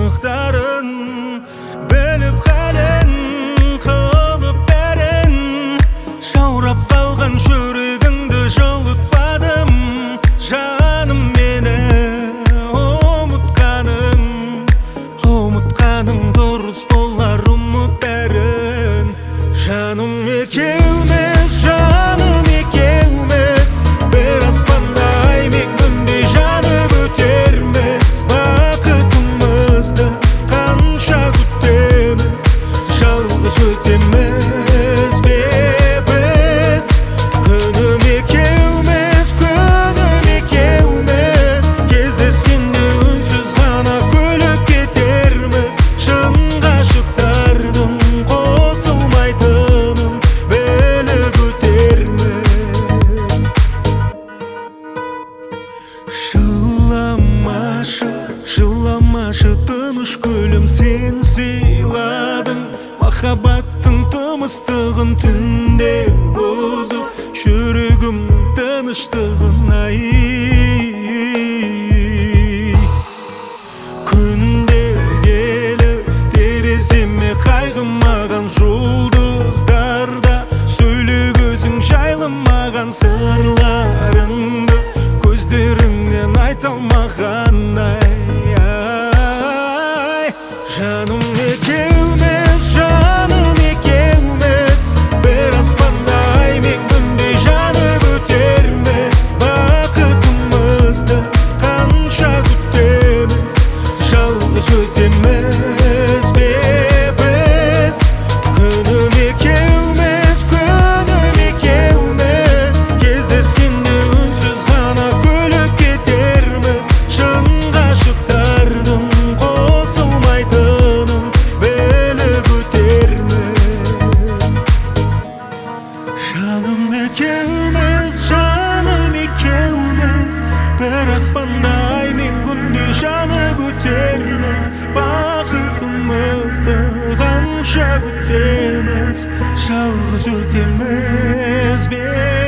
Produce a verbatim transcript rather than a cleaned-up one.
ışıkların bilip halen kılıp beren şaurap kalgan şürügüngdü жылытпадым жаным мени умутканың умутканың дурус болар умут берин жаным экеумиз жаным экеумиz bir aspanda ay мен күндү жанып өтермиz бакытымызды канча күтөмүз жалгыз өтөмүз бебиз күнүм экеумиz күнүм экеумиz кездескенде үнсүз гана күлүп кетермиз чын гашыктардын косулмайтынын билип өтермиз жыламашы жыламашы тыныш гүлүм сен сыйладың махаббаттың тымыстығын түнде бұзып жүрегім тыныштығын ай күнде келіп тереземе қайғымаған жұлдыздарда сөйлеп өзің жайламаған сырларыңды көздеріңнен айта алмағандай жаным экеумиz жаным экеумиz bir aspanda ay мен күндү жанып өтермиz бакытымызды канча күтөмүз жалгыз өтөмүз бебиз күнүм экеумиz күнүм экеумиz кездескенде үнсүз гана күлүп кетермиз чын гашыктардын косулмайтынын билип өтермиз жаным экеумиz жаным экеумиz bir aspanda ay мен күндү жанып өтермиz бакытымызды канча күтөмүз жалгыз өтөмүз